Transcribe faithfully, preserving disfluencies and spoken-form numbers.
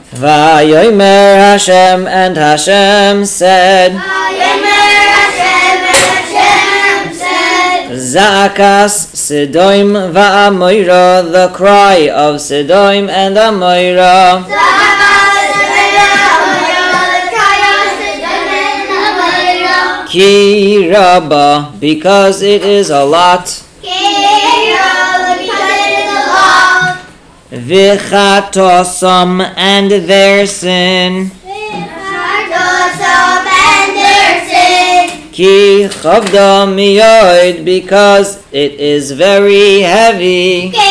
Vayomer Hashem, and Hashem said, Vayomer Hashem, and Hashem said, Za'akas Sidoim va'amoira, the cry of Sidoim and Amoira. Ki Rabba, because it is a lot. V'chatosam, and their sin. Ki chavda miyod, because it is very heavy.